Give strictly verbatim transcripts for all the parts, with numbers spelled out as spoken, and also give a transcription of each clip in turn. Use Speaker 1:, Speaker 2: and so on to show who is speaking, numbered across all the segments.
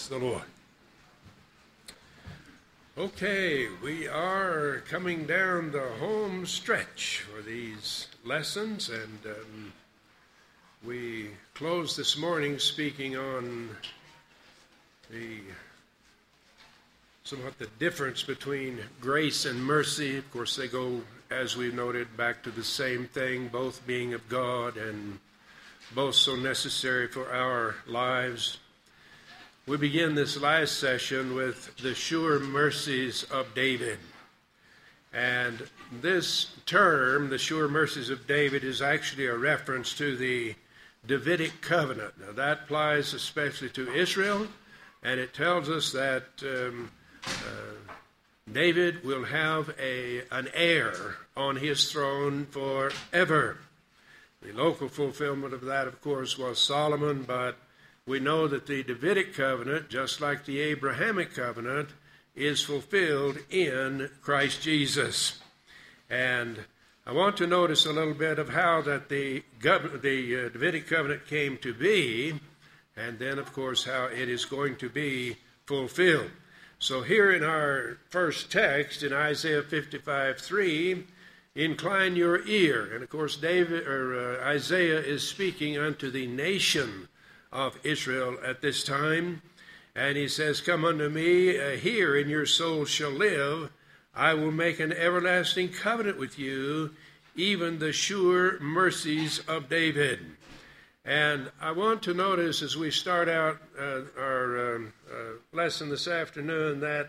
Speaker 1: Praise the Lord. Okay, we are coming down the home stretch for these lessons, and um, we closed this morning speaking on the somewhat the difference between grace and mercy. Of course, they go, as we've noted, back to the same thing, both being of God and both so necessary for our lives. We begin this last session with the sure mercies of David. And this term, the sure mercies of David, is actually a reference to the Davidic covenant. Now, that applies especially to Israel, and it tells us that um, uh, David will have a, an heir on his throne forever. The local fulfillment of that, of course, was Solomon, but we know that the Davidic covenant, just like the Abrahamic covenant, is fulfilled in Christ Jesus. And I want to notice a little bit of how that the, gov- the uh, Davidic covenant came to be, and then, of course, how it is going to be fulfilled. So here in our first text, in Isaiah fifty-five three, incline your ear. And, of course, David or uh, Isaiah is speaking unto the nation of Israel at this time, and he says, come unto me, uh, hear, and your soul shall live. I will make an everlasting covenant with you, even the sure mercies of David. And I want to notice as we start out uh, our um, uh, lesson this afternoon that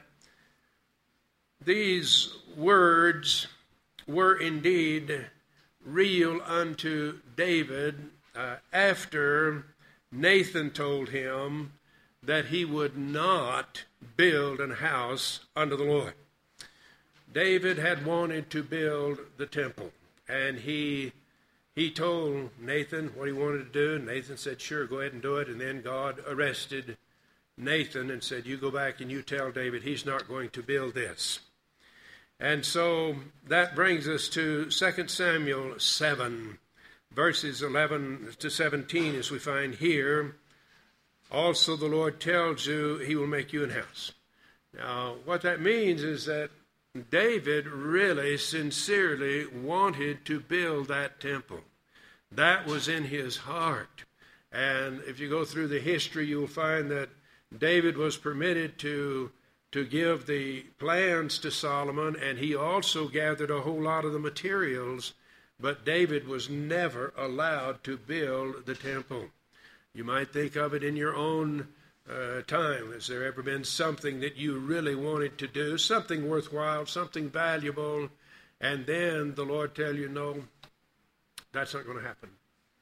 Speaker 1: these words were indeed real unto David uh, after Nathan told him that he would not build an house unto the Lord. David had wanted to build the temple, and he he told Nathan what he wanted to do, and Nathan said, sure, go ahead and do it. And then God arrested Nathan and said, you go back and you tell David he's not going to build this. And so that brings us to Second Samuel seven. Verses eleven to seventeen, as we find here, also the Lord tells you he will make you an house. Now, what that means is that David really sincerely wanted to build that temple. That was in his heart. And if you go through the history, you'll find that David was permitted to, to give the plans to Solomon, and he also gathered a whole lot of the materials. But David was never allowed to build the temple. You might think of it in your own uh, time. Has there ever been something that you really wanted to do, something worthwhile, something valuable, and then the Lord tell you, no, that's not going to happen?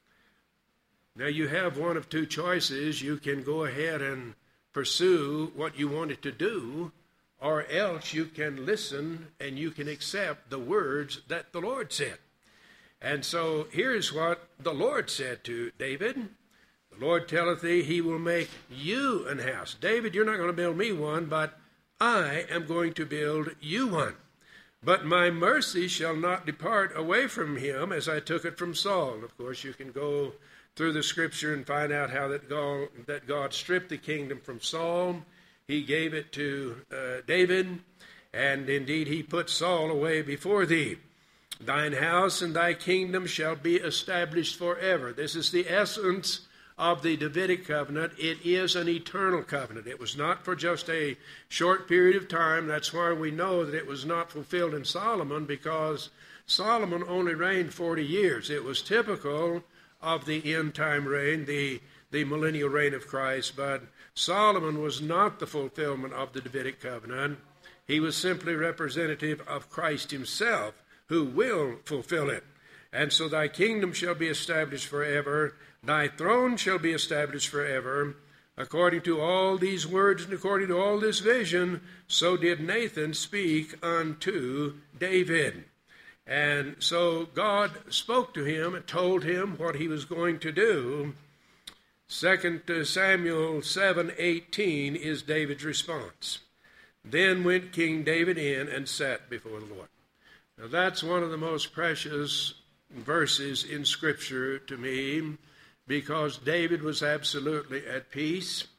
Speaker 1: Now you have one of two choices. You can go ahead and pursue what you wanted to do, or else you can listen and you can accept the words that the Lord said. And so here's what the Lord said to David. The Lord telleth thee, he will make you an house. David, you're not going to build me one, but I am going to build you one. But my mercy shall not depart away from him, as I took it from Saul. Of course, you can go through the scripture and find out how that God, that God stripped the kingdom from Saul. He gave it to uh, David, and indeed he put Saul away before thee. Thine house and thy kingdom shall be established forever. This is the essence of the Davidic covenant. It is an eternal covenant. It was not for just a short period of time. That's why we know that it was not fulfilled in Solomon, because Solomon only reigned forty years. It was typical of the end-time reign, the, the millennial reign of Christ, but Solomon was not the fulfillment of the Davidic covenant. He was simply representative of Christ himself, who will fulfill it. And so thy kingdom shall be established forever, thy throne shall be established forever. According to all these words and according to all this vision, so did Nathan speak unto David. And so God spoke to him and told him what he was going to do. Second Samuel seven eighteen is David's response. Then went King David in and sat before the Lord. Now that's one of the most precious verses in Scripture to me, because David was absolutely at peace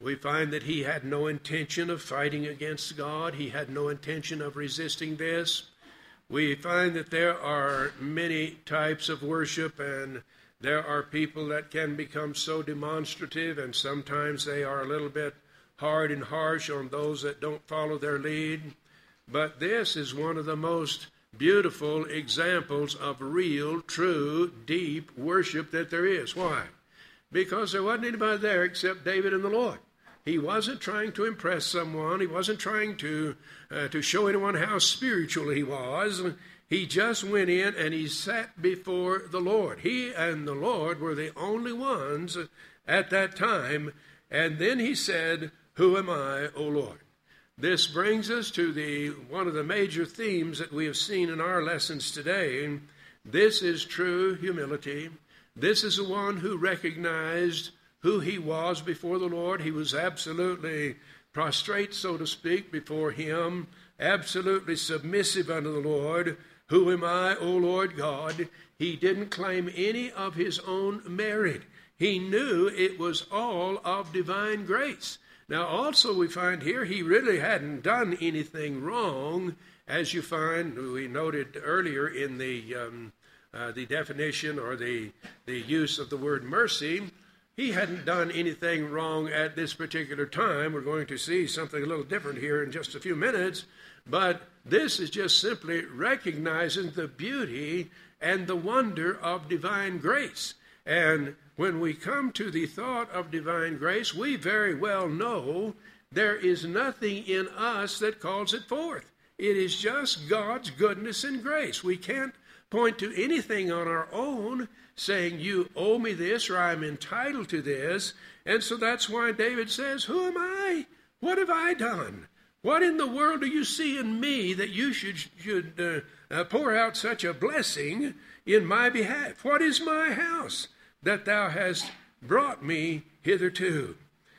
Speaker 1: We find that he had no intention of fighting against God. He had no intention of resisting this. We find that there are many types of worship, and there are people that can become so demonstrative, and sometimes they are a little bit hard and harsh on those that don't follow their lead. But this is one of the most beautiful examples of real, true, deep worship that there is. Why? Because there wasn't anybody there except David and the Lord. He wasn't trying to impress someone. He wasn't trying to uh, to show anyone how spiritual he was. He just went in and he sat before the Lord. He and the Lord were the only ones at that time. And then he said, "Who am I, O Lord?" This brings us to the one of the major themes that we have seen in our lessons today. This is true humility. This is the one who recognized who he was before the Lord. He was absolutely prostrate, so to speak, before him, absolutely submissive unto the Lord. Who am I, O Lord God? He didn't claim any of his own merit. He knew it was all of divine grace. Now, also we find here he really hadn't done anything wrong, as you find, we noted earlier in the um, uh, the definition or the, the use of the word mercy. He hadn't done anything wrong at this particular time. We're going to see something a little different here in just a few minutes. But this is just simply recognizing the beauty and the wonder of divine grace. And when we come to the thought of divine grace, we very well know there is nothing in us that calls it forth. It is just God's goodness and grace. We can't point to anything on our own saying, you owe me this, or I'm entitled to this. And so that's why David says, who am I? What have I done? What in the world do you see in me that you should, should uh, uh, pour out such a blessing in my behalf? What is my house that thou hast brought me hitherto?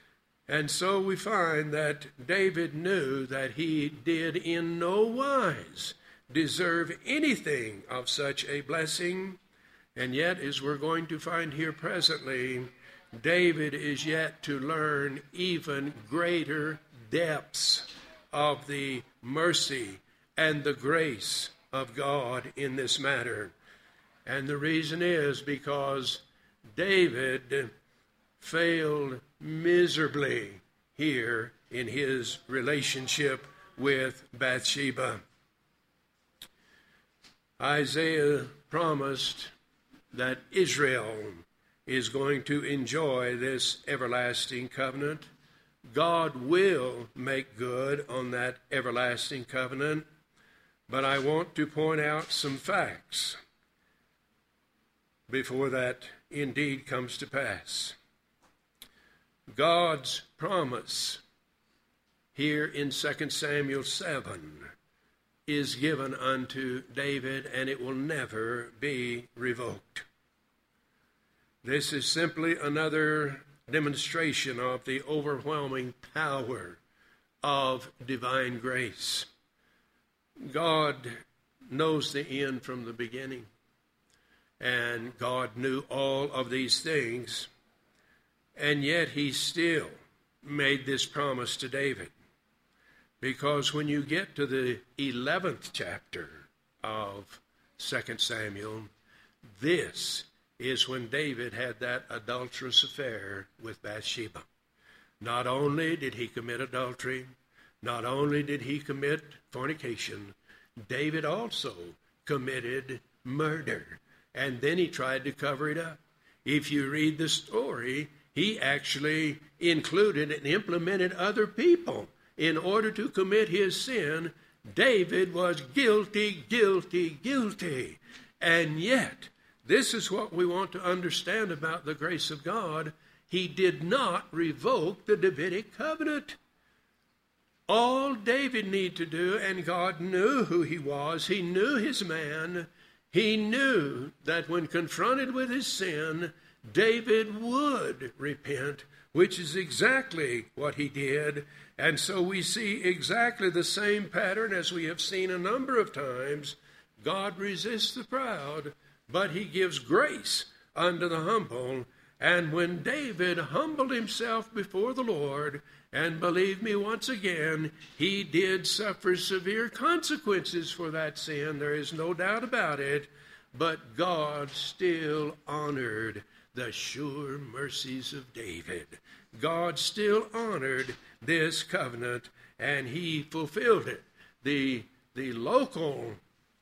Speaker 1: And so we find that David knew that he did in no wise deserve anything of such a blessing. And yet, as we're going to find here presently, David is yet to learn even greater depths of the mercy and the grace of God in this matter. And the reason is because David failed miserably here in his relationship with Bathsheba. Isaiah promised that Israel is going to enjoy this everlasting covenant. God will make good on that everlasting covenant. But I want to point out some facts before that indeed comes to pass. God's promise here in Second Samuel seven is given unto David, and it will never be revoked. This is simply another demonstration of the overwhelming power of divine grace. God knows the end from the beginning, and God knew all of these things, and yet he still made this promise to David. Because when you get to the eleventh chapter of Second Samuel, this is when David had that adulterous affair with Bathsheba. Not only did he commit adultery, not only did he commit fornication, David also committed murder. And then he tried to cover it up. If you read the story, he actually included and implemented other people in order to commit his sin. David was guilty, guilty, guilty. And yet, this is what we want to understand about the grace of God. He did not revoke the Davidic covenant. All David needed to do, and God knew who he was, he knew his man, he knew that when confronted with his sin, David would repent, which is exactly what he did. And so we see exactly the same pattern as we have seen a number of times. God resists the proud, but he gives grace unto the humble. And when David humbled himself before the Lord, and believe me once again, he did suffer severe consequences for that sin. There is no doubt about it. But God still honored the sure mercies of David. God still honored this covenant, and he fulfilled it. The, the local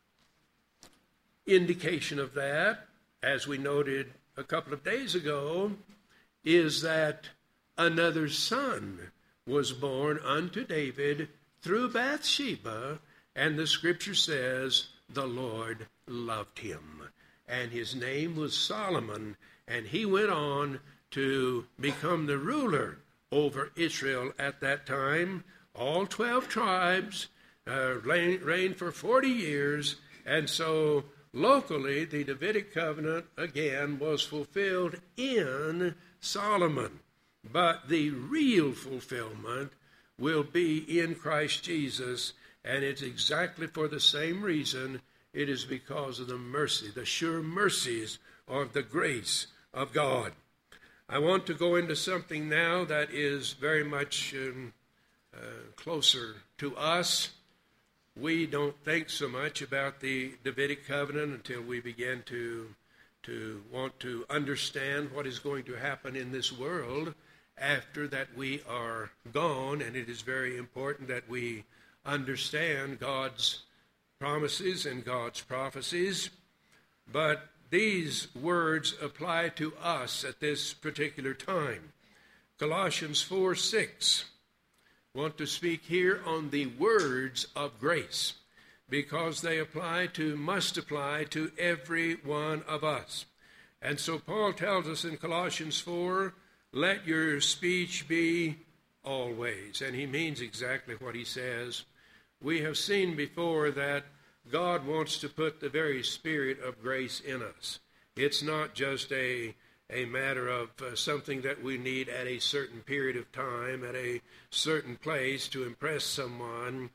Speaker 1: indication of that, as we noted a couple of days ago, is that another son was born unto David through Bathsheba, and the scripture says the Lord loved him, and his name was Solomon, and he went on to become the ruler over Israel at that time. All twelve tribes uh, reigned, reigned for forty years, and so locally the Davidic covenant again was fulfilled in Solomon. But the real fulfillment will be in Christ Jesus, and it's exactly for the same reason. It is because of the mercy, the sure mercies of the grace of God. I want to go into something now that is very much um, uh, closer to us. We don't think so much about the Davidic covenant until we begin to, to want to understand what is going to happen in this world after that we are gone, and it is very important that we understand God's promises and God's prophecies. But these words apply to us at this particular time. Colossians four six. Want to speak here on the words of grace, because they apply to, must apply to every one of us. And so Paul tells us in Colossians four, let your speech be always. And he means exactly what he says. We have seen before that God wants to put the very spirit of grace in us. It's not just a, a matter of uh, something that we need at a certain period of time, at a certain place to impress someone.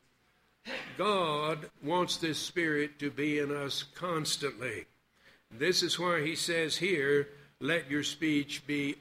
Speaker 1: God wants this spirit to be in us constantly. This is why he says here, let your speech be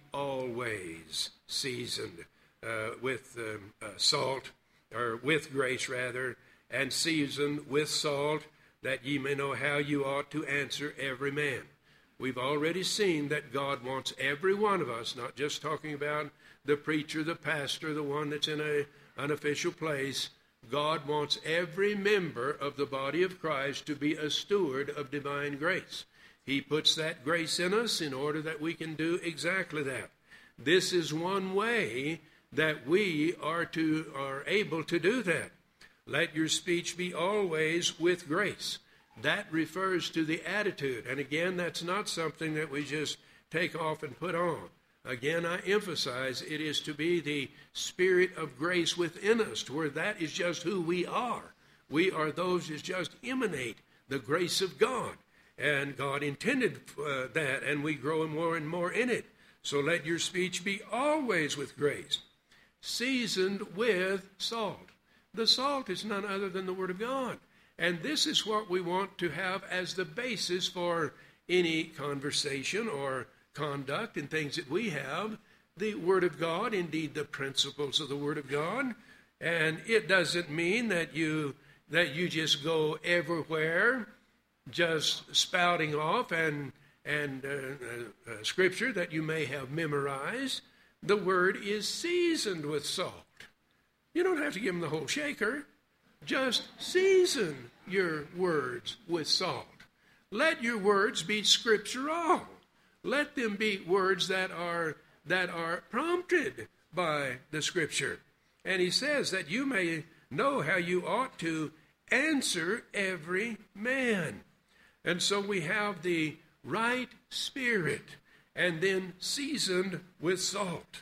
Speaker 1: always seasoned uh, with um, uh, salt, or with grace rather, and seasoned with salt, that ye may know how you ought to answer every man. We've already seen that God wants every one of us, not just talking about the preacher, the pastor, the one that's in a unofficial place. God wants every member of the body of Christ to be a steward of divine grace. He puts that grace in us in order that we can do exactly that. This is one way that we are to are able to do that. Let your speech be always with grace. That refers to the attitude. And again, that's not something that we just take off and put on. Again, I emphasize it is to be the spirit of grace within us, to where that is just who we are. We are those that just emanate the grace of God. And God intended uh, that, and we grow more and more in it. So let your speech be always with grace, seasoned with salt. The salt is none other than the Word of God. And this is what we want to have as the basis for any conversation or conduct and things that we have. The Word of God, indeed the principles of the Word of God. And it doesn't mean that you that you just go everywhere just spouting off and and uh, uh, uh, scripture that you may have memorized. The Word is seasoned with salt. You don't have to give them the whole shaker. Just season your words with salt. Let your words be scriptural. Let them be words that are that are prompted by the Scripture. And he says that you may know how you ought to answer every man. And so we have the right spirit, and then seasoned with salt.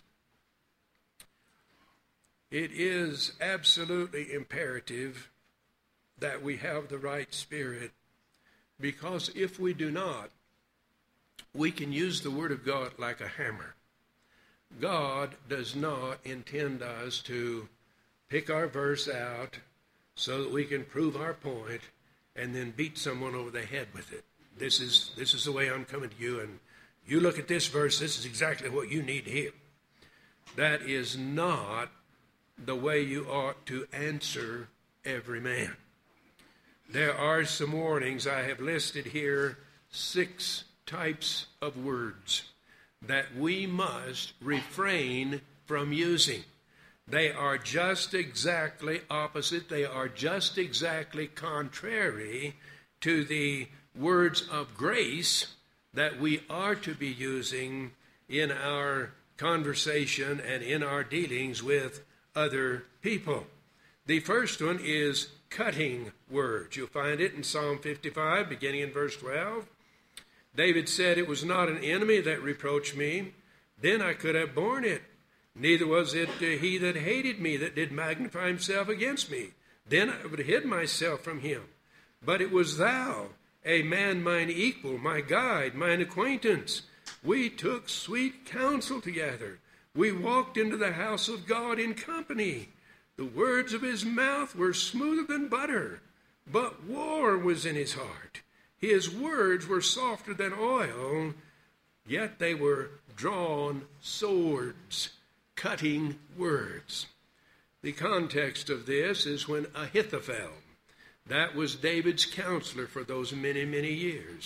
Speaker 1: It is absolutely imperative that we have the right spirit, because if we do not, we can use the Word of God like a hammer. God does not intend us to pick our verse out so that we can prove our point and then beat someone over the head with it. This is this is the way I'm coming to you, and You look at this verse, this is exactly what you need to hear. That is not the way you ought to answer every man. There are some warnings. I have listed here six types of words that we must refrain from using. They are just exactly opposite. They are just exactly contrary to the words of grace that we are to be using in our conversation and in our dealings with other people. The first one is cutting words. You'll find it in Psalm fifty-five, beginning in verse twelve. David said, "It was not an enemy that reproached me, then I could have borne it. Neither was it uh, he that hated me that did magnify himself against me. Then I would have hid myself from him. But it was thou, a man mine equal, my guide, mine acquaintance. We took sweet counsel together. We walked into the house of God in company. The words of his mouth were smoother than butter, but war was in his heart. His words were softer than oil, yet they were drawn swords." Cutting words. The context of this is when Ahithophel, that was David's counselor for those many, many years.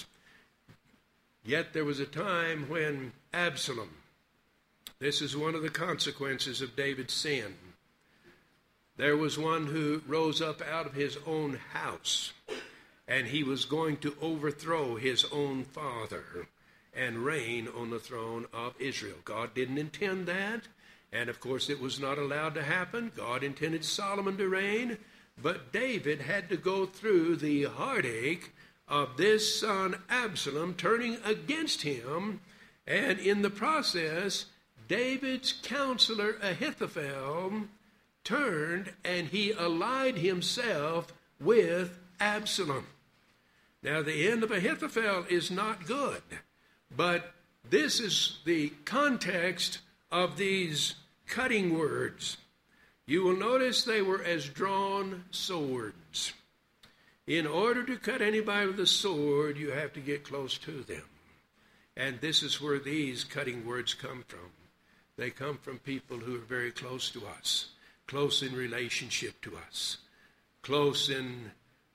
Speaker 1: Yet there was a time when Absalom, this is one of the consequences of David's sin. There was one who rose up out of his own house, and he was going to overthrow his own father and reign on the throne of Israel. God didn't intend that. And, of course, it was not allowed to happen. God intended Solomon to reign, but David had to go through the heartache of this son Absalom turning against him, and in the process, David's counselor Ahithophel turned and he allied himself with Absalom. Now, the end of Ahithophel is not good, but this is the context of these cutting words. You will notice they were as drawn swords. In order to cut anybody with a sword, you have to get close to them. And this is where these cutting words come from. They come from people who are very close to us, close in relationship to us, close in,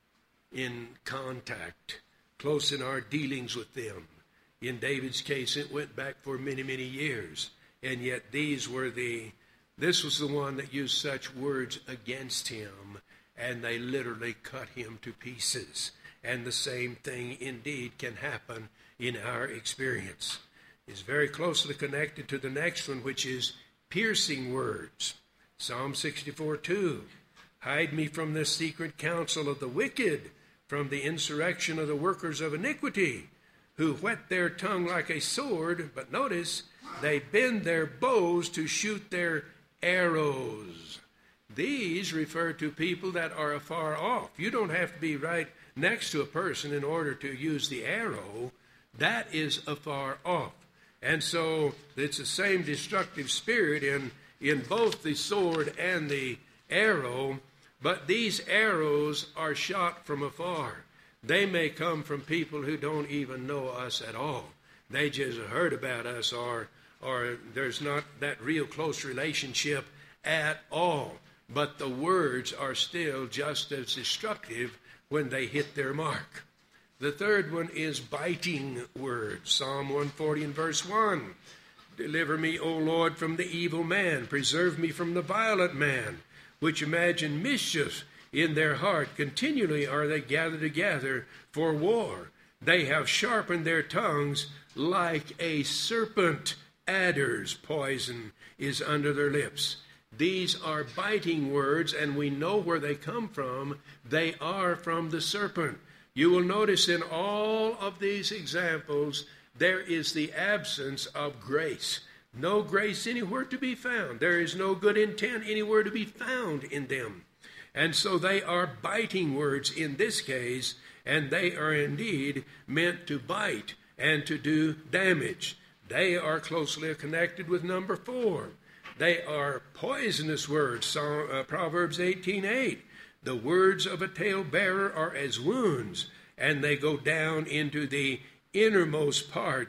Speaker 1: in contact, close in our dealings with them. In David's case, it went back for many, many years. And yet these were the, this was the one that used such words against him, and they literally cut him to pieces. And the same thing indeed can happen in our experience. It's very closely connected to the next one, which is piercing words. Psalm sixty-four two, "Hide me from the secret counsel of the wicked, from the insurrection of the workers of iniquity, who whet their tongue like a sword," but notice, "they bend their bows to shoot their arrows." These refer to people that are afar off. You don't have to be right next to a person in order to use the arrow. That is afar off. And so it's the same destructive spirit in, in both the sword and the arrow, but these arrows are shot from afar. They may come from people who don't even know us at all. They just heard about us, or or there's not that real close relationship at all. But the words are still just as destructive when they hit their mark. The third one is biting words. Psalm one forty and verse one. "Deliver me, O Lord, from the evil man. Preserve me from the violent man, which imagine mischief in their heart. Continually are they gathered together for war. They have sharpened their tongues like a serpent. Adder's poison is under their lips." These are biting words, and we know where they come from. They are from the serpent. You will notice in all of these examples, there is the absence of grace. No grace anywhere to be found. There is no good intent anywhere to be found in them. And so they are biting words in this case, and they are indeed meant to bite and to do damage. They are closely connected with number four. They are poisonous words. So, uh, Proverbs eighteen eight. "The words of a talebearer are as wounds, and they go down into the innermost parts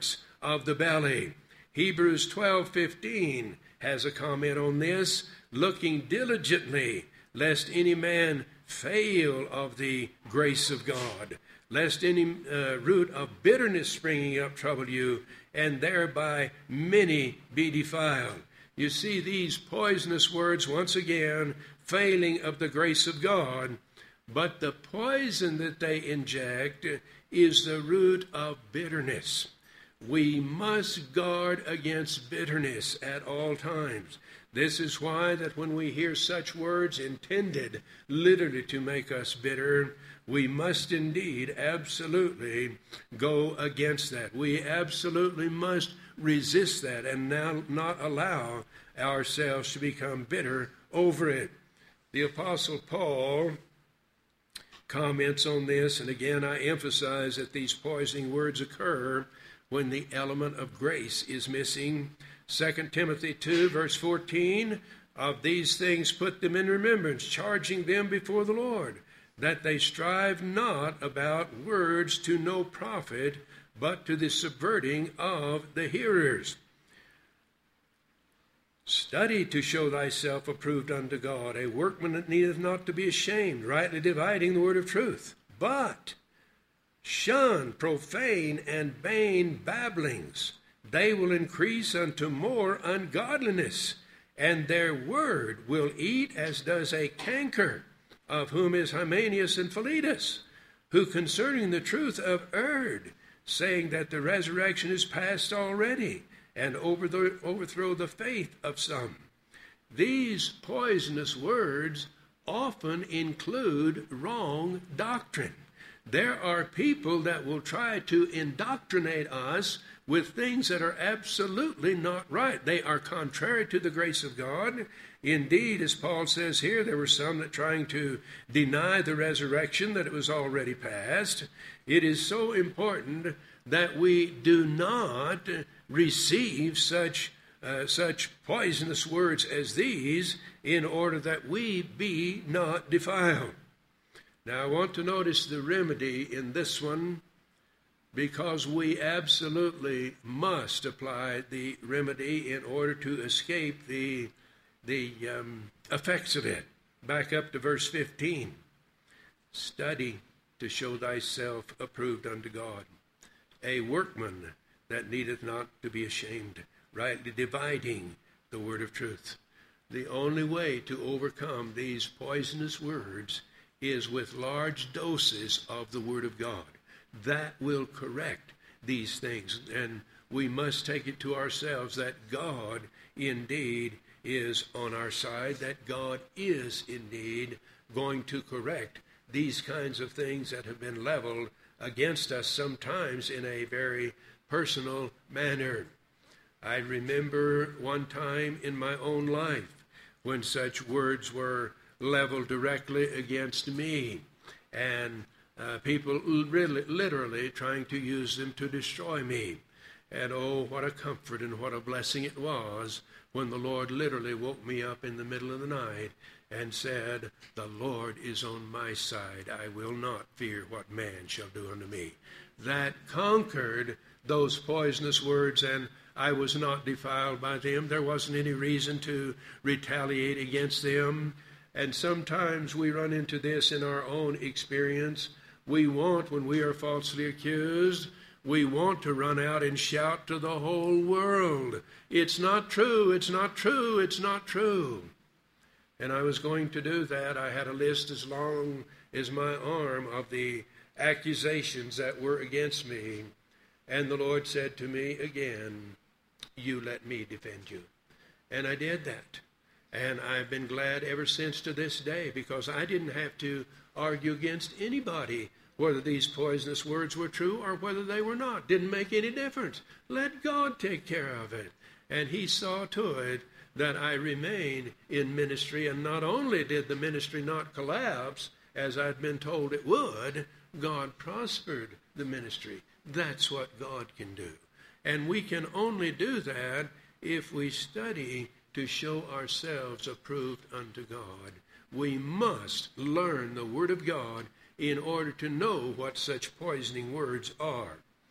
Speaker 1: of the belly. Hebrews twelve fifteen has a comment on this, looking diligently, lest any man fail of the grace of God, lest any uh, root of bitterness springing up trouble you, and thereby many be defiled. You see these poisonous words once again, failing of the grace of God, but the poison that they inject is the root of bitterness. We must guard against bitterness at all times. This is why that when we hear such words intended literally to make us bitter, we must indeed absolutely go against that. We absolutely must resist that and now not allow ourselves to become bitter over it. The Apostle Paul comments on this, and again I emphasize that these poisoning words occur when the element of grace is missing. Second Timothy two, verse fourteen, of these things put them in remembrance, charging them before the Lord, that they strive not about words to no profit, but to the subverting of the hearers. Study to show thyself approved unto God, a workman that needeth not to be ashamed, rightly dividing the word of truth. But shun profane and vain babblings. They will increase unto more ungodliness, and their word will eat as does a canker, of whom is Hymenaeus and Philetus, who concerning the truth have erred, saying that the resurrection is past already, and over the, overthrow the faith of some. These poisonous words often include wrong doctrine. There are people that will try to indoctrinate us with things that are absolutely not right. They are contrary to the grace of God. Indeed, as Paul says here, there were some that trying to deny the resurrection, that it was already past. It is so important that we do not receive such uh, such poisonous words as these, in order that we be not defiled. Now I want to notice the remedy in this one, because we absolutely must apply the remedy in order to escape the, the um, effects of it. Back up to verse fifteen. Study to show thyself approved unto God, a workman that needeth not to be ashamed, rightly dividing the word of truth. The only way to overcome these poisonous words is with large doses of the word of God. That will correct these things, and we must take it to ourselves that God indeed is on our side, that God is indeed going to correct these kinds of things that have been leveled against us, sometimes in a very personal manner. I remember one time in my own life when such words were leveled directly against me, and uh, people really, literally trying to use them to destroy me. And oh, what a comfort and what a blessing it was when the Lord literally woke me up in the middle of the night and said, "The Lord is on my side. I will not fear what man shall do unto me." That conquered those poisonous words, and I was not defiled by them. There wasn't any reason to retaliate against them. And sometimes we run into this in our own experience. We want, when we are falsely accused, we want to run out and shout to the whole world, "It's not true, it's not true, it's not true." And I was going to do that. I had a list as long as my arm of the accusations that were against me. And the Lord said to me again, "You let me defend you." And I did that. And I've been glad ever since to this day, because I didn't have to argue against anybody whether these poisonous words were true or whether they were not. Didn't make any difference. Let God take care of it. And he saw to it that I remained in ministry. And not only did the ministry not collapse, as I'd been told it would, God prospered the ministry. That's what God can do. And we can only do that if we study to show ourselves approved unto God. We must learn the Word of God in order to know what such poisoning words are.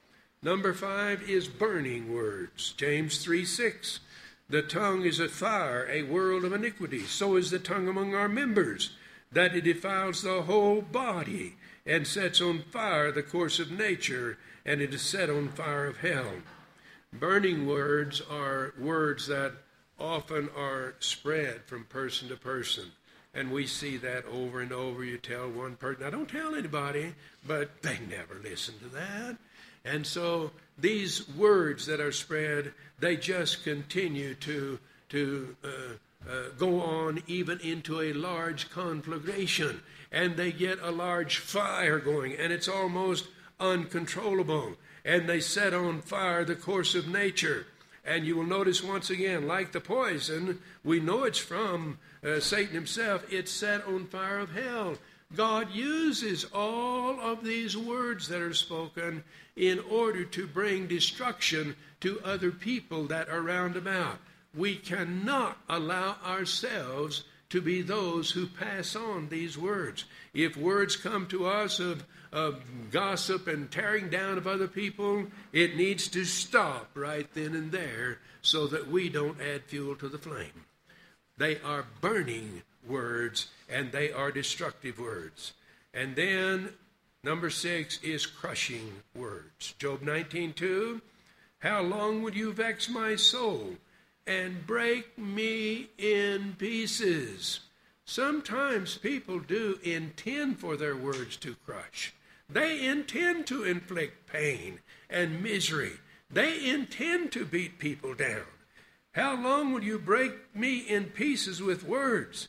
Speaker 1: Number five is burning words. James three six. The tongue is a fire, a world of iniquity. So is the tongue among our members, that it defiles the whole body and sets on fire the course of nature, and it is set on fire of hell. Burning words are words that often are spread from person to person. And we see that over and over. You tell one person, now don't tell anybody, but they never listen to that. And so these words that are spread, they just continue to, to uh, uh, go on even into a large conflagration. And they get a large fire going, and it's almost uncontrollable. And they set on fire the course of nature. And you will notice once again, like the poison, we know it's from uh, Satan himself. It's set on fire of hell. God uses all of these words that are spoken in order to bring destruction to other people that are round about. We cannot allow ourselves to be those who pass on these words. If words come to us of, of gossip and tearing down of other people, it needs to stop right then and there so that we don't add fuel to the flame. They are burning words, and they are destructive words. And then number six is crushing words. Job nineteen two, how long would you vex my soul and break me in pieces? Sometimes people do intend for their words to crush. They intend to inflict pain and misery. They intend to beat people down. How long will you break me in pieces with words?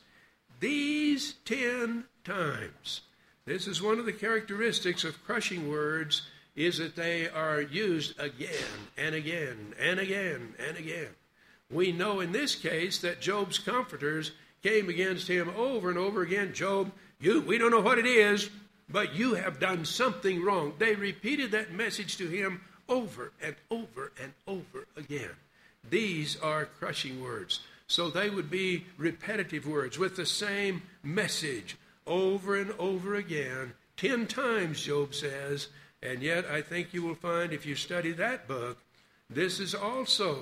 Speaker 1: These ten times. This is one of the characteristics of crushing words, is that they are used again and again and again and again. We know in this case that Job's comforters came against him over and over again. Job, you, we don't know what it is, but you have done something wrong. They repeated that message to him over and over and over again. These are crushing words. So they would be repetitive words with the same message over and over again. Ten times, Job says. And yet I think you will find, if you study that book, this is also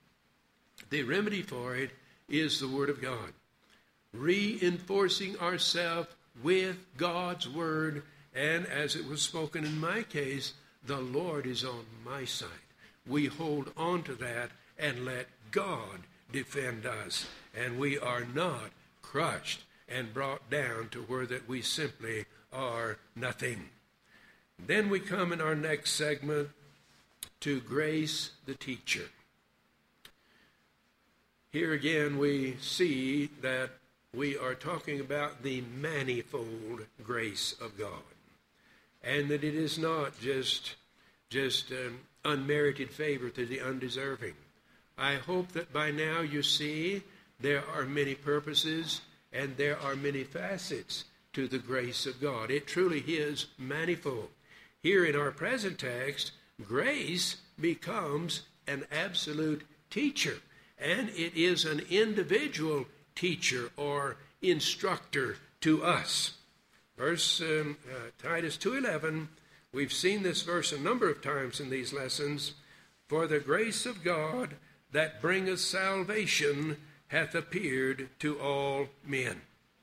Speaker 1: the remedy for it is the Word of God. Reinforcing ourselves with God's Word. And as it was spoken in my case, the Lord is on my side. We hold on to that and let God defend us. And we are not crushed and brought down to where that we simply are nothing. Then we come in our next segment to grace the teacher. Here again we see that we are talking about the manifold grace of God. And that it is not just, just um, unmerited favor to the undeserving. I hope that by now you see there are many purposes and there are many facets to the grace of God. It truly is manifold. Here in our present text, grace becomes an absolute teacher, and it is an individual teacher or instructor to us. Verse um, uh, Titus two eleven, we've seen this verse a number of times in these lessons. For the grace of God that bringeth salvation hath appeared to all men.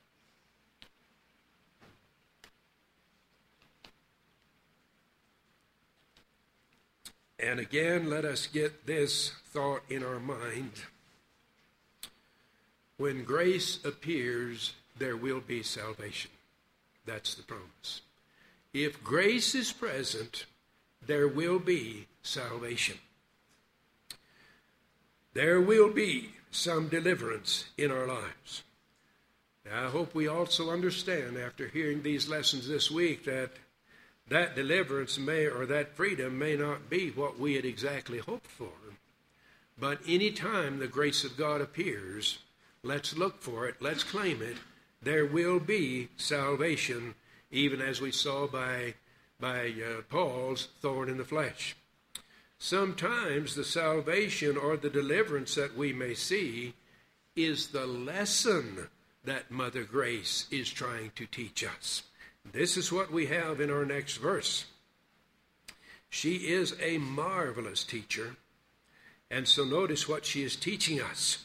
Speaker 1: And again, let us get this thought in our mind. When grace appears, there will be salvation. That's the promise. If grace is present, there will be salvation. There will be some deliverance in our lives. Now, I hope we also understand after hearing these lessons this week that that deliverance may, or that freedom may not be what we had exactly hoped for. But any time the grace of God appears, let's look for it, let's claim it. There will be salvation, even as we saw by, by uh, Paul's thorn in the flesh. Sometimes the salvation or the deliverance that we may see is the lesson that Mother Grace is trying to teach us. This is what we have in our next verse. She is a marvelous teacher. And so notice what she is teaching us.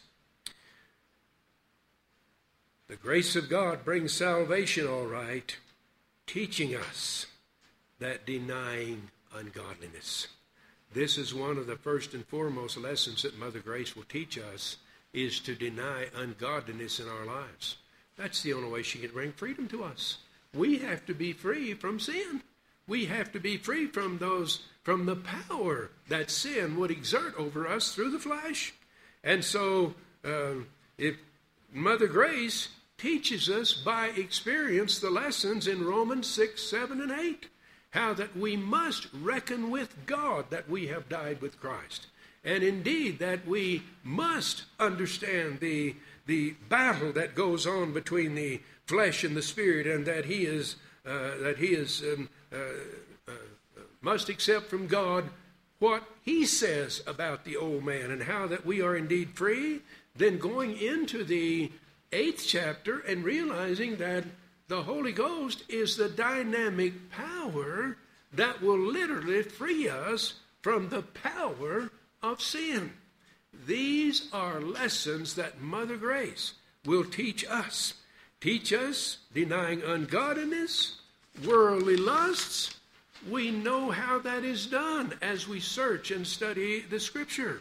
Speaker 1: The grace of God brings salvation, all right, teaching us that denying ungodliness. This is one of the first and foremost lessons that Mother Grace will teach us, is to deny ungodliness in our lives. That's the only way she can bring freedom to us. We have to be free from sin. We have to be free from those, from the power that sin would exert over us through the flesh. And so, uh, if Mother Grace teaches us by experience the lessons in Romans six, seven, and eight, how that we must reckon with God that we have died with Christ. And indeed that we must understand the, the battle that goes on between the flesh and the spirit, and that he is, uh, that he is um, uh, uh, must accept from God what he says about the old man, and how that we are indeed free. Then going into the eighth chapter and realizing that the Holy Ghost is the dynamic power that will literally free us from the power of sin. These are lessons that Mother Grace will teach us. Teach us denying ungodliness, worldly lusts. We know how that is done as we search and study the Scripture.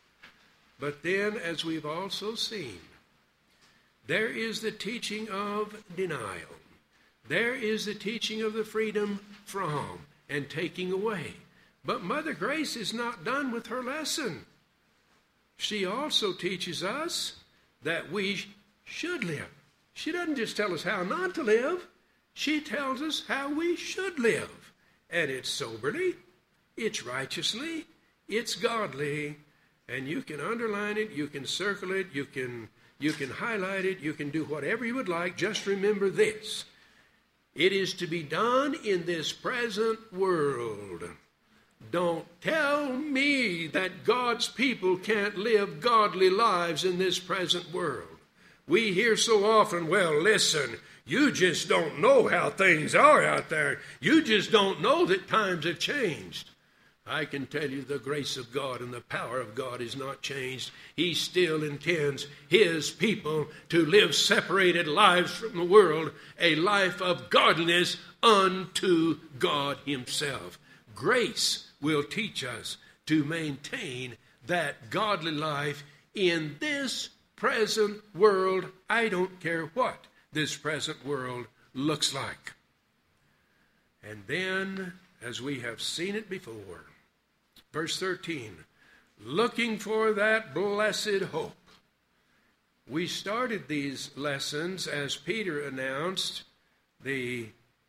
Speaker 1: But then, as we've also seen, there is the teaching of denial. There is the teaching of the freedom from and taking away. But Mother Grace is not done with her lesson. She also teaches us that we should live. She doesn't just tell us how not to live. She tells us how we should live. And it's soberly, it's righteously, it's godly. And you can underline it, you can circle it, you can, you can highlight it, you can do whatever you would like. Just remember this. It is to be done in this present world. Don't tell me that God's people can't live godly lives in this present world. We hear so often, well, listen, you just don't know how things are out there. You just don't know that times have changed. I can tell you the grace of God and the power of God is not changed. He still intends his people to live separated lives from the world, a life of godliness unto God himself. Grace will teach us to maintain that godly life in this present world. I don't care what this present world looks like. And then, as we have seen it before, verse thirteen, looking for that blessed hope. We started these lessons as Peter announced, the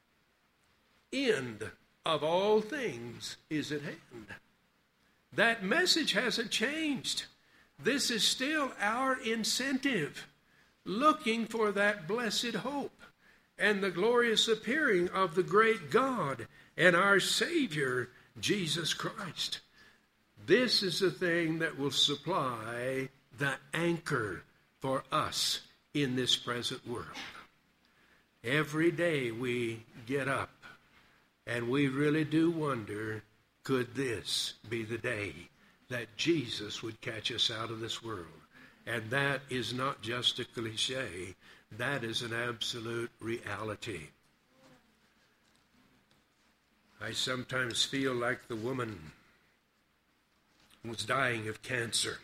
Speaker 1: end of all things is at hand. That message hasn't changed. This is still our incentive, looking for that blessed hope and the glorious appearing of the great God and our Savior, Jesus Christ. This is the thing that will supply the anchor for us in this present world. Every day we get up and we really do wonder, could this be the day that Jesus would catch us out of this world? And that is not just a cliche. That is an absolute reality. I sometimes feel like the woman was dying of cancer.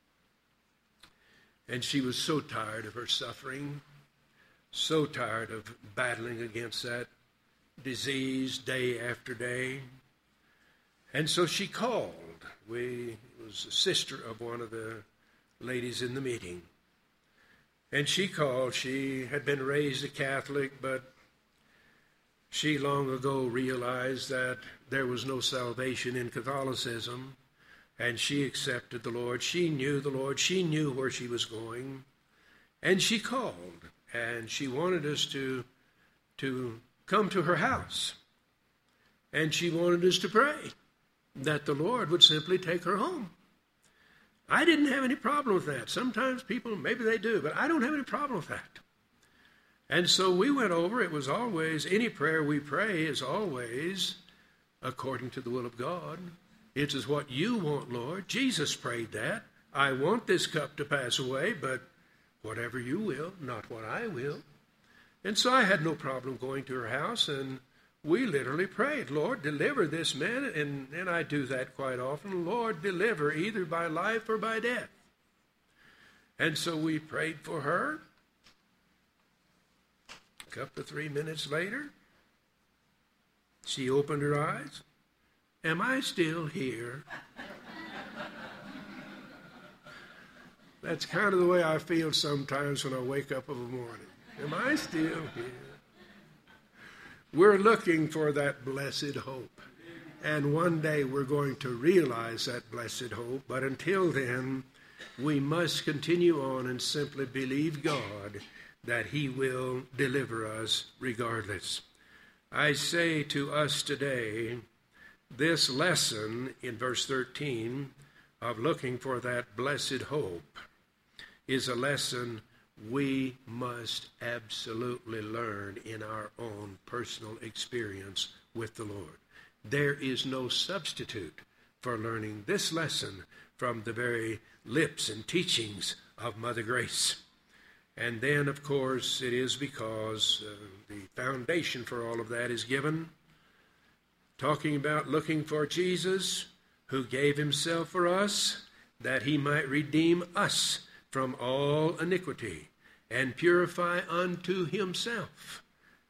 Speaker 1: And she was so tired of her suffering, so tired of battling against that disease day after day. And so she called. We it was a sister of one of the ladies in the meeting. And she called. She had been raised a Catholic, but she long ago realized that there was no salvation in Catholicism. And she accepted the Lord. She knew the Lord. She knew where she was going. And she called. And she wanted us to, to come to her house. And she wanted us to pray that the Lord would simply take her home. I didn't have any problem with that. Sometimes people, maybe they do, but I don't have any problem with that. And so we went over. It was always, any prayer we pray is always according to the will of God. It is what you want, Lord. Jesus prayed that. I want this cup to pass away, but whatever you will, not what I will. And so I had no problem going to her house, and we literally prayed, Lord, deliver this man. And, and I do that quite often. Lord, deliver either by life or by death. And so we prayed for her. A couple of three minutes later, she opened her eyes. Am I still here? That's kind of the way I feel sometimes when I wake up of a morning. Am I still here? We're looking for that blessed hope. And one day we're going to realize that blessed hope. But until then, we must continue on and simply believe God that he will deliver us regardless. I say to us today, this lesson in verse thirteen of looking for that blessed hope is a lesson we must absolutely learn in our own personal experience with the Lord. There is no substitute for learning this lesson from the very lips and teachings of Mother Grace. And then, of course, it is because uh, the foundation for all of that is given, talking about looking for Jesus, who gave himself for us, that he might redeem us from all iniquity and purify unto himself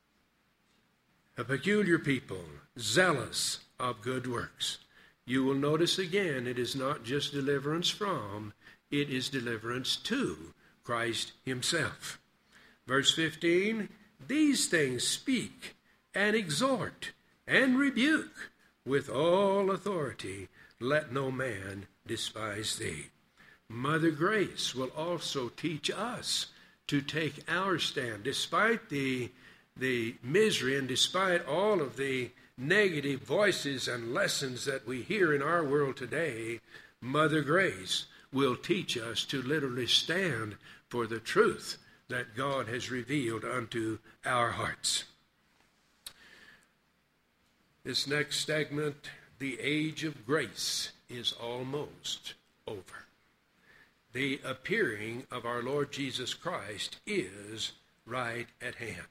Speaker 1: a peculiar people, zealous of good works. You will notice again, it is not just deliverance from, it is deliverance to Christ himself. Verse fifteen, these things speak and exhort and rebuke with all authority. Let no man despise thee. Mother Grace will also teach us to take our stand, despite the, the misery and despite all of the negative voices and lessons that we hear in our world today. Mother Grace will teach us to literally stand for the truth that God has revealed unto our hearts. This next segment, the age of grace is almost over. The appearing of our Lord Jesus Christ is right at hand.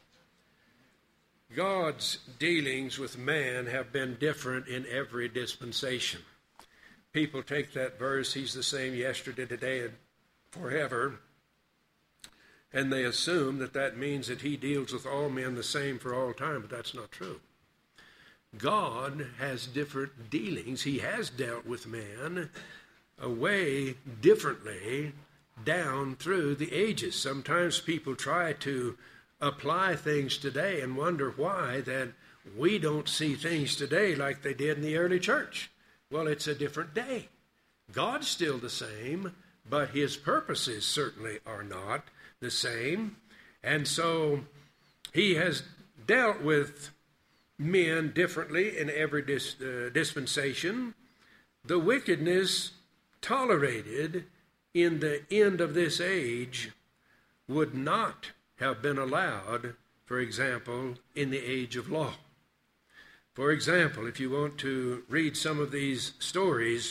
Speaker 1: God's dealings with man have been different in every dispensation. People take that verse, he's the same yesterday, today, and forever, and they assume that that means that he deals with all men the same for all time, but that's not true. God has different dealings. He has dealt with man a way differently down through the ages. Sometimes people try to apply things today and wonder why that we don't see things today like they did in the early church. Well, it's a different day. God's still the same, but his purposes certainly are not the same. And so he has dealt with men differently in every dis, uh, dispensation. The wickedness tolerated in the end of this age would not have been allowed, for example, in the age of law. For example, if you want to read some of these stories,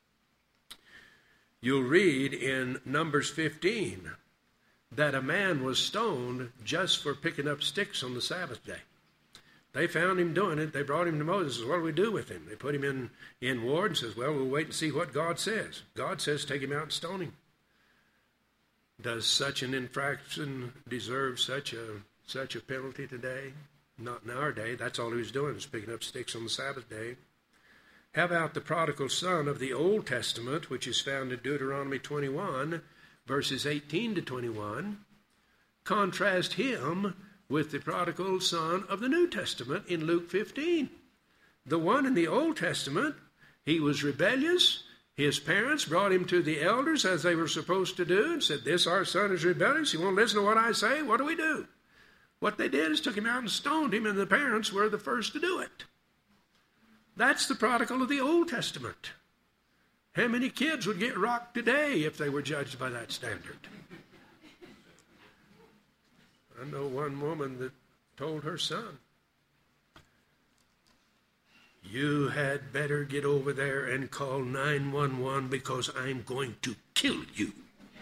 Speaker 1: you'll read in Numbers fifteen that a man was stoned just for picking up sticks on the Sabbath day. They found him doing it. They brought him to Moses. What do we do with him? They put him in, in ward and says, well, we'll wait and see what God says. God says, take him out and stone him. Does such an infraction deserve such a such a penalty today? Not in our day. That's all he was doing, was picking up sticks on the Sabbath day. How about the prodigal son of the Old Testament, which is found in Deuteronomy twenty-one, verses eighteen to twenty-one? Contrast him with the prodigal son of the New Testament in Luke fifteen. The one in the Old Testament, he was rebellious. His parents brought him to the elders as they were supposed to do and said, this our son is rebellious. He won't listen to what I say. What do we do? What they did is took him out and stoned him, and the parents were the first to do it. That's the prodigal of the Old Testament. How many kids would get rocked today if they were judged by that standard? I know one woman that told her son, You had better get over there and call nine one one because I'm going to kill you.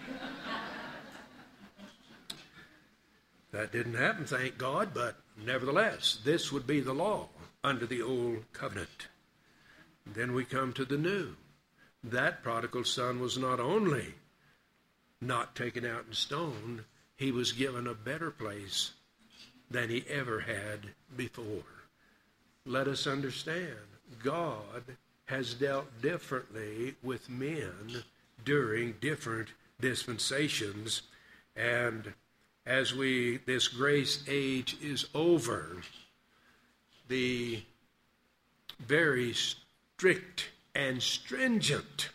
Speaker 1: That didn't happen, thank God, but nevertheless, this would be the law under the old covenant. Then we come to the new. That prodigal son was not only not taken out in stone, he was given a better place than he ever had before. Let us understand, God has dealt differently with men during different dispensations, and as we this grace age is over, the very strict and stringent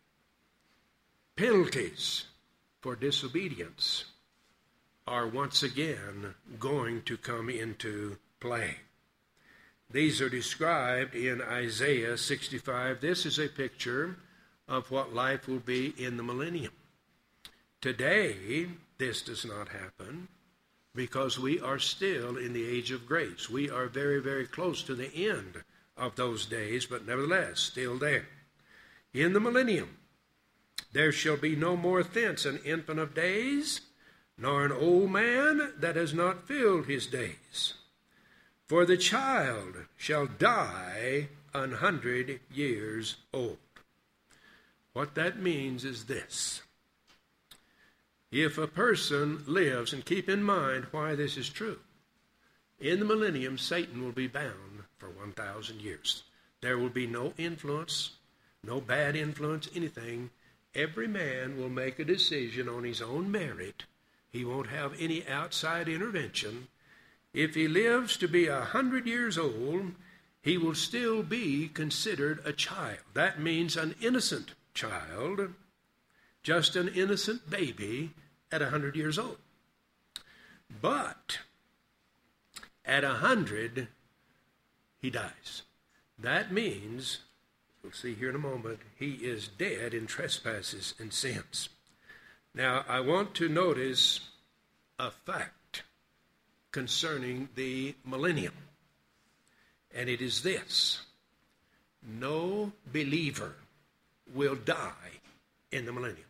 Speaker 1: penalties for disobedience are once again going to come into play. These are described in Isaiah sixty-five. This is a picture of what life will be in the millennium. Today, this does not happen because we are still in the age of grace. We are very, very close to the end of those days, but nevertheless, still there. In the millennium, there shall be no more thence an infant of days, nor an old man that has not filled his days. For the child shall die an hundred years old. What that means is this. If a person lives, and keep in mind why this is true, in the millennium, Satan will be bound for one thousand years. There will be no influence, no bad influence, anything. Every man will make a decision on his own merit. He won't have any outside intervention. If he lives to be a hundred years old, he will still be considered a child. That means an innocent child, just an innocent baby at a hundred years old. But at a hundred, he dies. That means, we'll see here in a moment, he is dead in trespasses and sins. Now, I want to notice a fact concerning the millennium, and it is this: no believer will die in the millennium.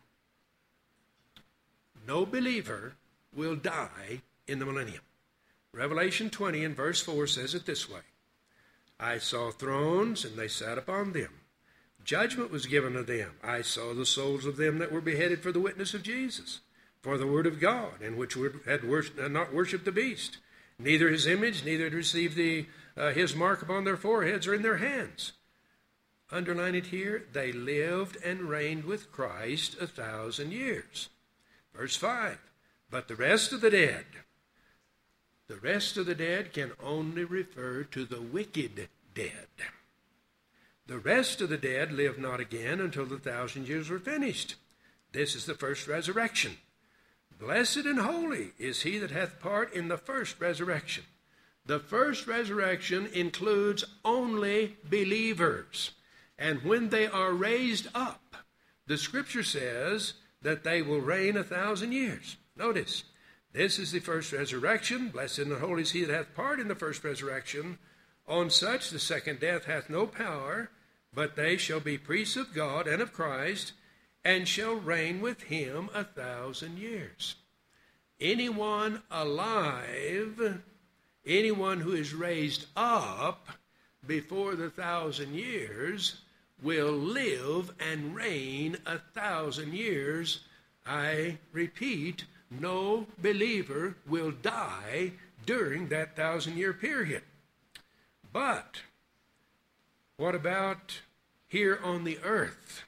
Speaker 1: No believer will die in the millennium. Revelation twenty and verse four says it this way: I saw thrones, and they sat upon them. Judgment was given to them. I saw the souls of them that were beheaded for the witness of Jesus, for the word of God, and which had wor- not worshipped the beast, neither his image, neither had received the, uh, his mark upon their foreheads or in their hands. Underline it here: they lived and reigned with Christ a thousand years. Verse five, but the rest of the dead, the rest of the dead can only refer to the wicked dead. The rest of the dead live not again until the thousand years were finished. This is the first resurrection. Blessed and holy is he that hath part in the first resurrection. The first resurrection includes only believers. And when they are raised up, the scripture says that they will reign a thousand years. Notice, this is the first resurrection. Blessed and holy is he that hath part in the first resurrection. On such the second death hath no power, but they shall be priests of God and of Christ, and shall reign with him a thousand years. Anyone alive, anyone who is raised up before the thousand years, will live and reign a thousand years. I repeat, no believer will die during that thousand year period. But what about here on the earth?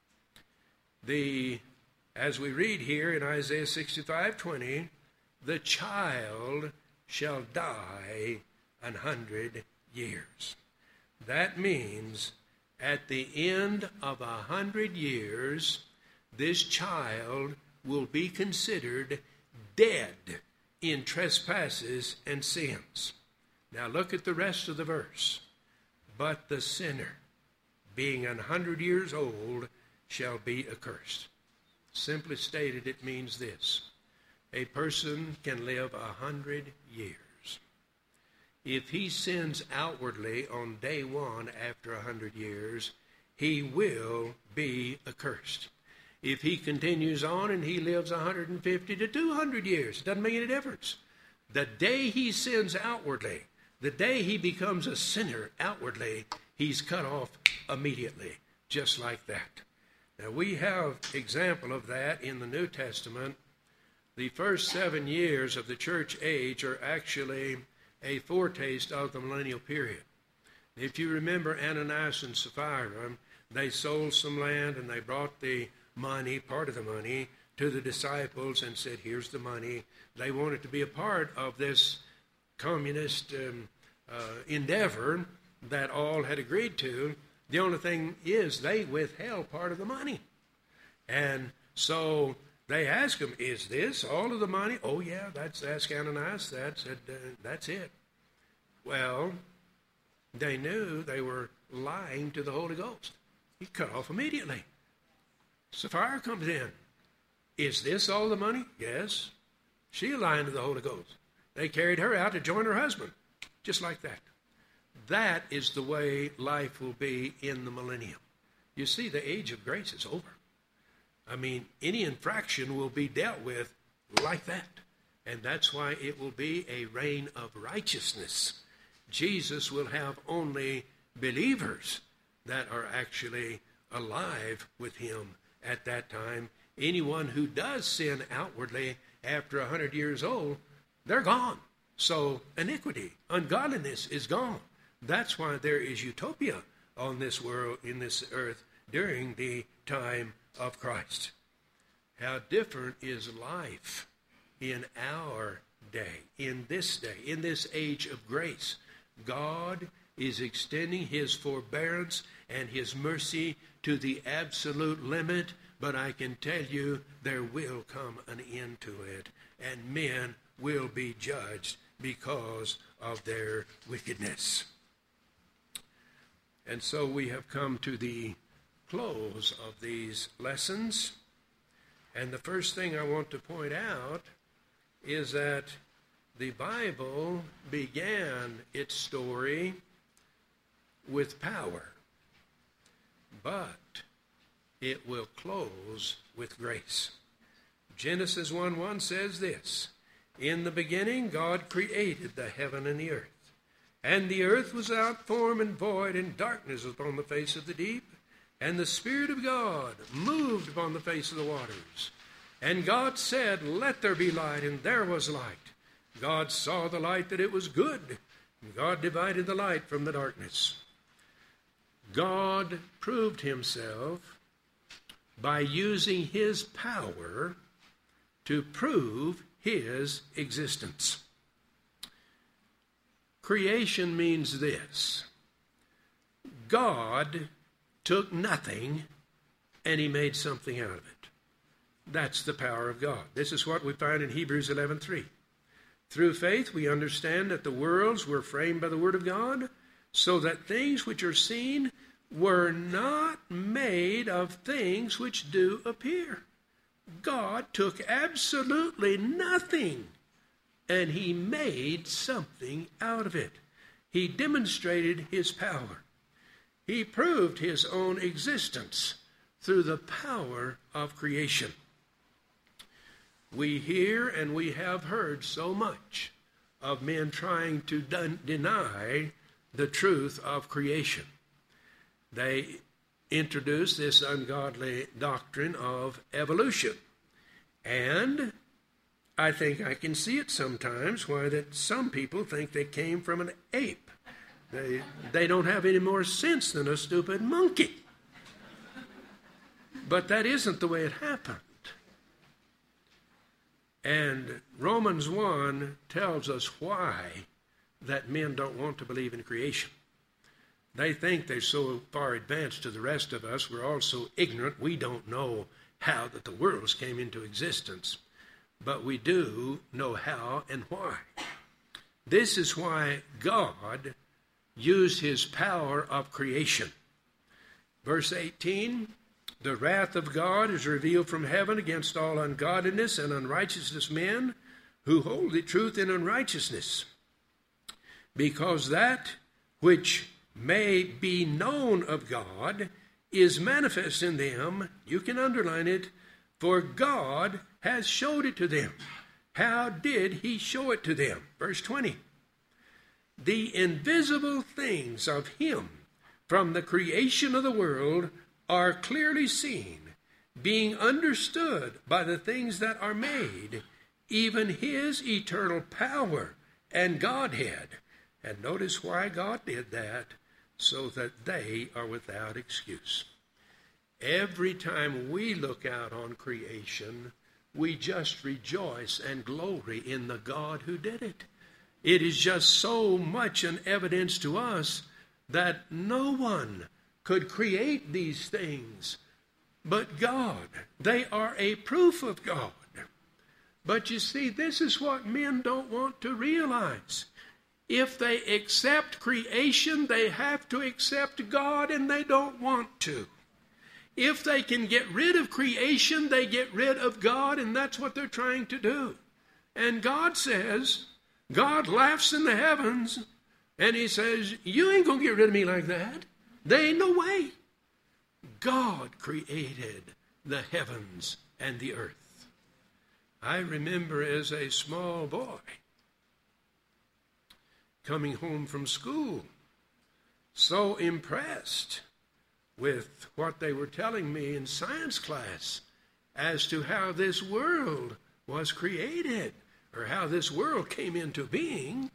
Speaker 1: The, as we read here in Isaiah sixty-five twenty, the child shall die an hundred years. That means at the end of a hundred years, this child will be considered dead in trespasses and sins. Now look at the rest of the verse. But the sinner, being an hundred years old, shall be accursed. Simply stated, it means this: a person can live a hundred years. if he sins outwardly on day one after a hundred years, he will be accursed. If he continues on and he lives one hundred fifty to two hundred years, it doesn't make any difference. The day he sins outwardly, the day he becomes a sinner outwardly, he's cut off immediately, just like that. Now, we have example of that in the New Testament. The first seven years of the church age are actually a foretaste of the millennial period. If you remember Ananias and Sapphira, they sold some land and they brought the money, part of the money, to the disciples and said, here's the money. They wanted to be a part of this communist um, uh, endeavor that all had agreed to. The only thing is they withheld part of the money. And so they asked him, is this all of the money? Oh, yeah, that's, ask Ananias. That's, uh, that's it. Well, they knew they were lying to the Holy Ghost. He cut off immediately. Sapphira comes in. Is this all the money? Yes. She lying to the Holy Ghost. They carried her out to join her husband. Just like that. That is the way life will be in the millennium. You see, the age of grace is over. I mean, any infraction will be dealt with like that. And that's why it will be a reign of righteousness. Jesus will have only believers that are actually alive with him at that time. Anyone who does sin outwardly after a hundred years old, they're gone. So iniquity, ungodliness is gone. That's why there is utopia on this world, in this earth, during the time of Christ. How different is life in our day, in this day, in this age of grace. God is extending his forbearance and his mercy to the absolute limit, but I can tell you there will come an end to it, and men will be judged because of their wickedness. And so we have come to the close of these lessons. And the first thing I want to point out is that the Bible began its story with power, but it will close with grace. Genesis one one says this, in the beginning God created the heaven and the earth. And the earth was without form and void, and darkness was upon the face of the deep. And the Spirit of God moved upon the face of the waters. And God said, let there be light, and there was light. God saw the light that it was good. And God divided the light from the darkness. God proved himself by using his power to prove his existence. Creation means this. God took nothing and he made something out of it. That's the power of God. This is what we find in Hebrews eleven three. Through faith we understand that the worlds were framed by the word of God, so that things which are seen were not made of things which do appear. God took absolutely nothing and he made something out of it. He demonstrated his power. He proved his own existence through the power of creation. We hear and we have heard so much of men trying to den- deny the truth of creation. They introduce this ungodly doctrine of evolution. And I think I can see it sometimes why that some people think they came from an ape. They, they don't have any more sense than a stupid monkey. But that isn't the way it happened. And Romans one tells us why that men don't want to believe in creation. They think they're so far advanced to the rest of us, we're all so ignorant, we don't know how that the worlds came into existence. But we do know how and why. This is why God used his power of creation. Verse eighteen, the wrath of God is revealed from heaven against all ungodliness and unrighteousness men who hold the truth in unrighteousness, because that which may be known of God is manifest in them. You can underline it, for God has showed it to them. How did he show it to them? Verse twenty. The invisible things of him from the creation of the world are clearly seen, being understood by the things that are made, even his eternal power and Godhead. And notice why God did that, so that they are without excuse. Every time we look out on creation, we just rejoice and glory in the God who did it. It is just so much an evidence to us that no one could create these things but God. They are a proof of God. But you see, this is what men don't want to realize. If they accept creation, they have to accept God, and they don't want to. If they can get rid of creation, they get rid of God, and that's what they're trying to do. And God says, God laughs in the heavens, and he says, you ain't going to get rid of me like that. There ain't no way. God created the heavens and the earth. I remember as a small boy coming home from school, so impressed with what they were telling me in science class as to how this world was created, or how this world came into being.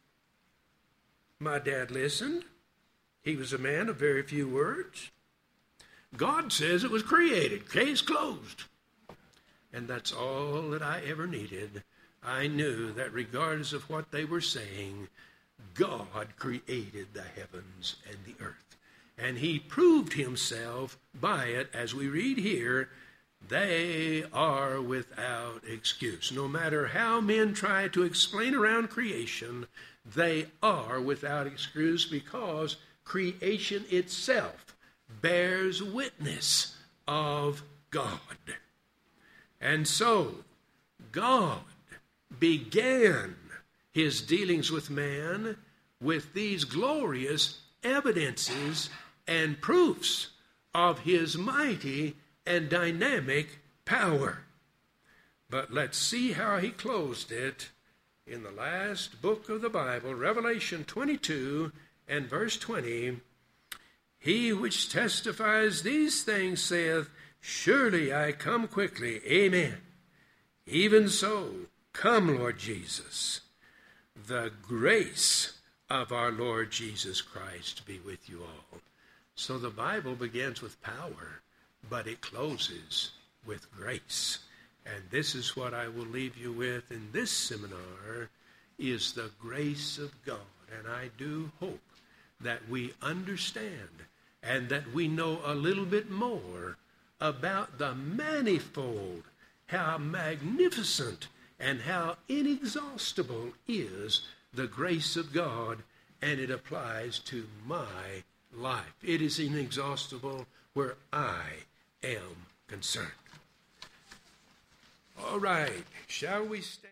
Speaker 1: My dad listened. He was a man of very few words. God says it was created. Case closed. And that's all that I ever needed. I knew that regardless of what they were saying, God created the heavens and the earth. And he proved himself by it, as we read here. They are without excuse. No matter how men try to explain around creation, they are without excuse, because creation itself bears witness of God. And so, God began his dealings with man with these glorious evidences and proofs of his mighty and dynamic power. But let's see how he closed it in the last book of the Bible, Revelation twenty-two and verse twenty. He which testifies these things saith, surely I come quickly. Amen. Even so, come, Lord Jesus. The grace of our Lord Jesus Christ be with you all. So the Bible begins with power, but it closes with grace. And this is what I will leave you with in this seminar, is the grace of God. And I do hope that we understand and that we know a little bit more about the manifold, how magnificent and how inexhaustible is the grace of God, and it applies to my life. It is inexhaustible where I am concerned. All right, shall we stand?